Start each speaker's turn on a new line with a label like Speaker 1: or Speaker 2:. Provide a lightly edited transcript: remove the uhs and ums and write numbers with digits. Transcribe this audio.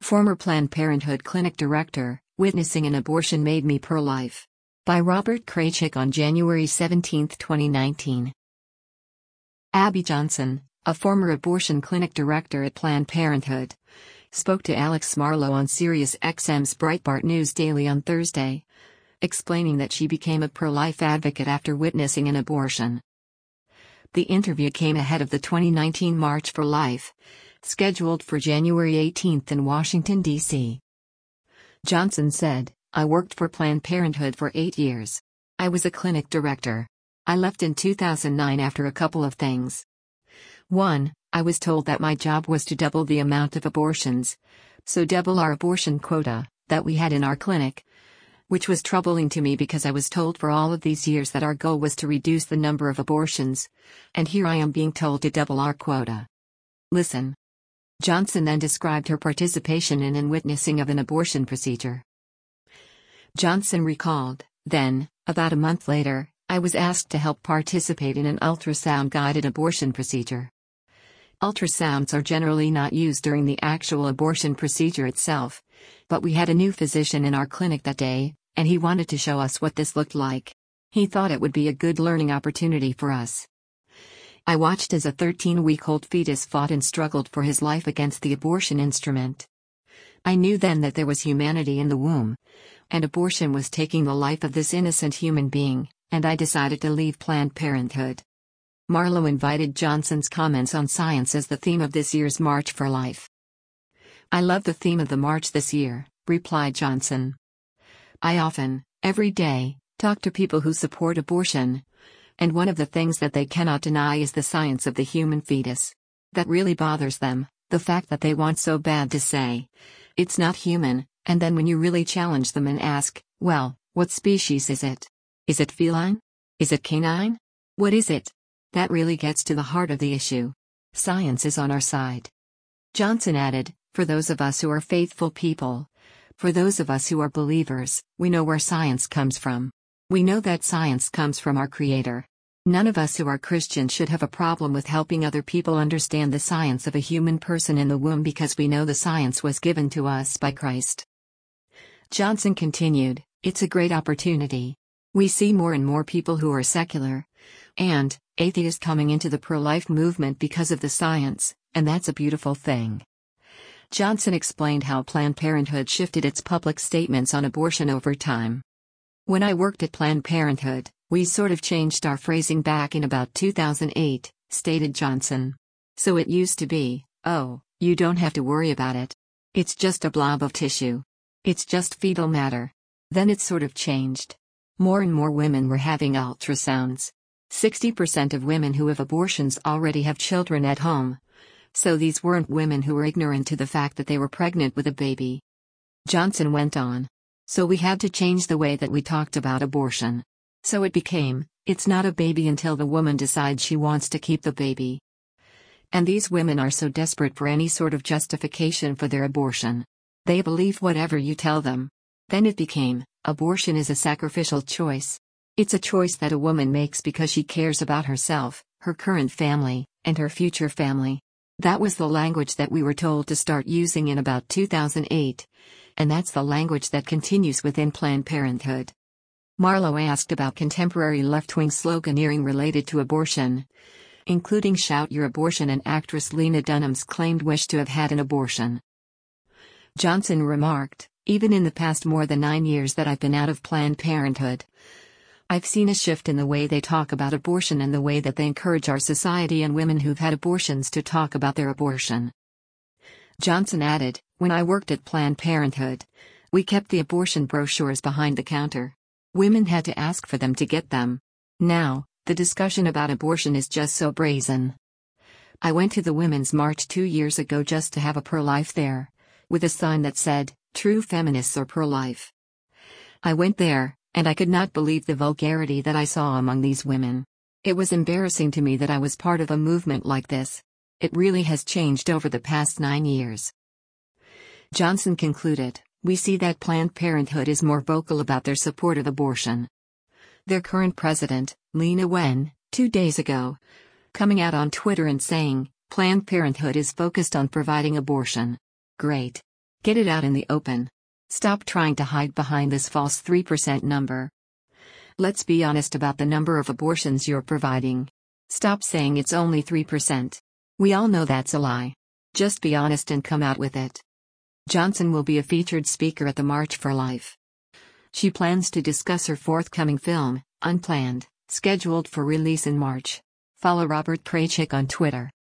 Speaker 1: Former Planned Parenthood clinic director, witnessing an abortion made me pro-life. By Robert Kraychik on January 17, 2019. Abby Johnson, a former abortion clinic director at Planned Parenthood, spoke to Alex Marlow on SiriusXM's Breitbart News Daily on Thursday, explaining that she became a pro-life advocate after witnessing an abortion. The interview came ahead of the 2019 March for Life, scheduled for January 18 in Washington, D.C. Johnson said, "I worked for Planned Parenthood for 8 years. I was a clinic director. I left in 2009 after a couple of things. 1, I was told that my job was to double the amount of abortions, so double our abortion quota, that we had in our clinic, which was troubling to me because I was told for all of these years that our goal was to reduce the number of abortions, and here I am being told to double our quota. Listen." Johnson then described her participation in and witnessing of an abortion procedure. Johnson recalled, "Then, about a month later, I was asked to help participate in an ultrasound-guided abortion procedure. Ultrasounds are generally not used during the actual abortion procedure itself, but we had a new physician in our clinic that day, and he wanted to show us what this looked like. He thought it would be a good learning opportunity for us. I watched as a 13-week-old fetus fought and struggled for his life against the abortion instrument. I knew then that there was humanity in the womb, and abortion was taking the life of this innocent human being, and I decided to leave Planned Parenthood." Marlow invited Johnson's comments on science as the theme of this year's March for Life. "I love the theme of the march this year," replied Johnson. "I often, every day, talk to people who support abortion, and one of the things that they cannot deny is the science of the human fetus. That really bothers them, the fact that they want so bad to say, it's not human, and then when you really challenge them and ask, well, what species is it? Is it feline? Is it canine? What is it? That really gets to the heart of the issue. Science is on our side." Johnson added, "For those of us who are faithful people, for those of us who are believers, we know where science comes from. We know that science comes from our Creator. None of us who are Christians should have a problem with helping other people understand the science of a human person in the womb because we know the science was given to us by Christ." Johnson continued, "It's a great opportunity. We see more and more people who are secular and atheist coming into the pro-life movement because of the science, and that's a beautiful thing." Johnson explained how Planned Parenthood shifted its public statements on abortion over time. "When I worked at Planned Parenthood, we sort of changed our phrasing back in about 2008, stated Johnson. "So it used to be, oh, you don't have to worry about it. It's just a blob of tissue. It's just fetal matter." Then it sort of changed. More and more women were having ultrasounds. 60% of women who have abortions already have children at home. So these weren't women who were ignorant to the fact that they were pregnant with a baby." Johnson went on. "So we had to change the way that we talked about abortion. So it became, it's not a baby until the woman decides she wants to keep the baby. And these women are so desperate for any sort of justification for their abortion. They believe whatever you tell them. Then it became, abortion is a sacrificial choice. It's a choice that a woman makes because she cares about herself, her current family, and her future family." That was the language that we were told to start using in about 2008. And that's the language that continues within Planned Parenthood. Marlow asked about contemporary left-wing sloganeering related to abortion, including "Shout Your Abortion" and actress Lena Dunham's claimed wish to have had an abortion. Johnson remarked, "Even in the past more than 9 years that I've been out of Planned Parenthood, I've seen a shift in the way they talk about abortion and the way that they encourage our society and women who've had abortions to talk about their abortion." Johnson added, "When I worked at Planned Parenthood, we kept the abortion brochures behind the counter. Women had to ask for them to get them. Now, the discussion about abortion is just so brazen. I went to the Women's March 2 years ago just to have a pro-life there, with a sign that said, 'True feminists are pro-life.' I went there, and I could not believe the vulgarity that I saw among these women. It was embarrassing to me that I was part of a movement like this. It really has changed over the past 9 years." Johnson concluded, "We see that Planned Parenthood is more vocal about their support of abortion. Their current president, Lena Wen, 2 days ago, coming out on Twitter and saying, 'Planned Parenthood is focused on providing abortion.' Great. Get it out in the open. Stop trying to hide behind this false 3% number. Let's be honest about the number of abortions you're providing. Stop saying it's only 3%. We all know that's a lie. Just be honest and come out with it. Johnson will be a featured speaker at the March for Life. She plans to discuss her forthcoming film, Unplanned, scheduled for release in March. Follow Robert Kraychik on Twitter.